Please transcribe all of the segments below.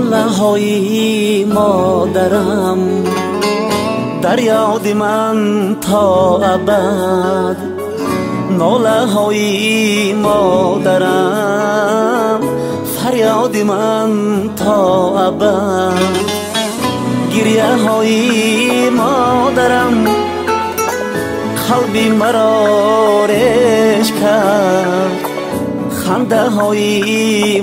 الله های مادرم در یاد من تا ابد، ناله های مادرم فریاد من تا ابد، گریه های مادرم قلبی مرا رشک کرد، خنده های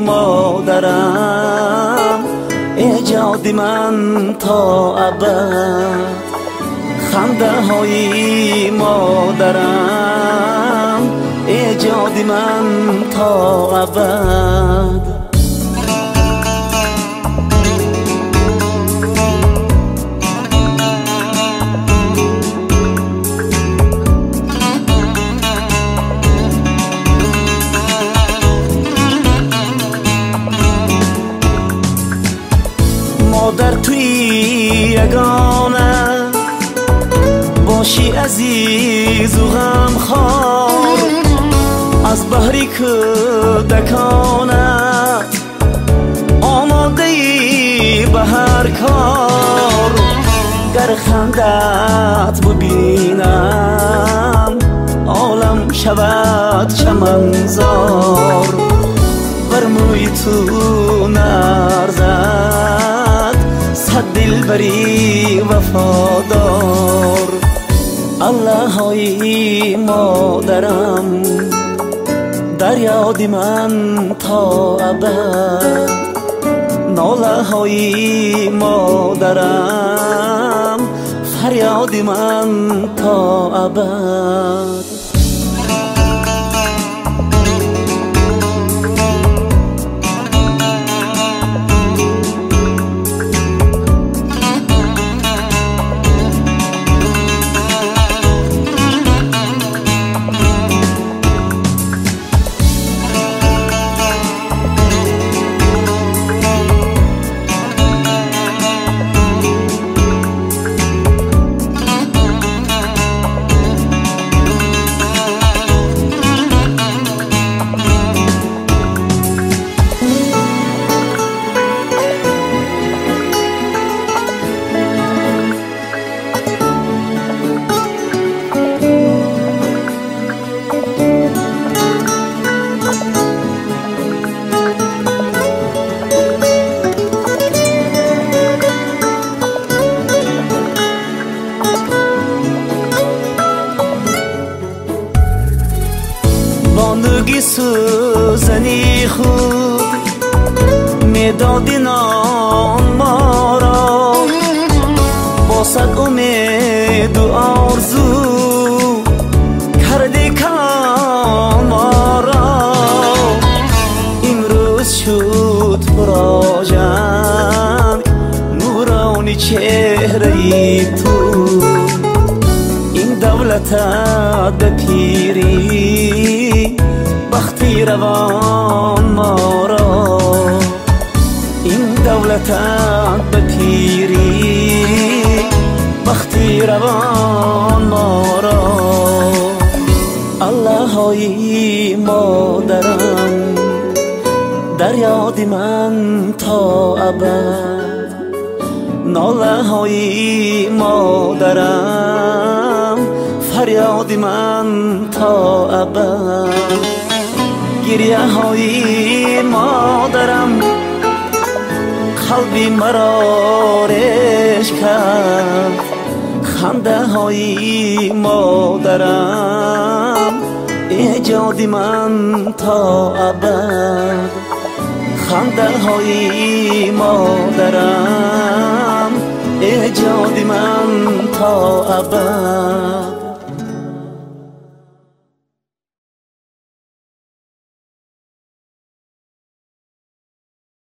مادرم ایجاد من تا ابد، خنده های مادرم ایجاد من تا ابد. مادر توی یگانه باشی عزیز و غمخوار، از بحری کودکانت آماده ای به هر کار، گر خندت ببینم عالم شود چمنزار، بر موی تو نرزد صد دلبری وفادار. الله های مادرم در یاد من تا ابد، ناله های مادرم فریاد من تا ابد. بانوگی سوزنی خود میدادی نام ما را، با صد امید و آرزو کردی کام ما را، امروز شد پرا جنگ نورانی چهره ای تو، این دولتت به پیری بختی روان ما را، این دولتت به پیری بختی روان ما را. الله های مادرم در یاد من تا ابد، ناله های مادرم فریاد من تا ابد، گریه های مادرم قلبی مرا رشک کرد، خنده های مادرم ایجاد من تا ابد، خنده های مادرم ایجاد من تا ابد.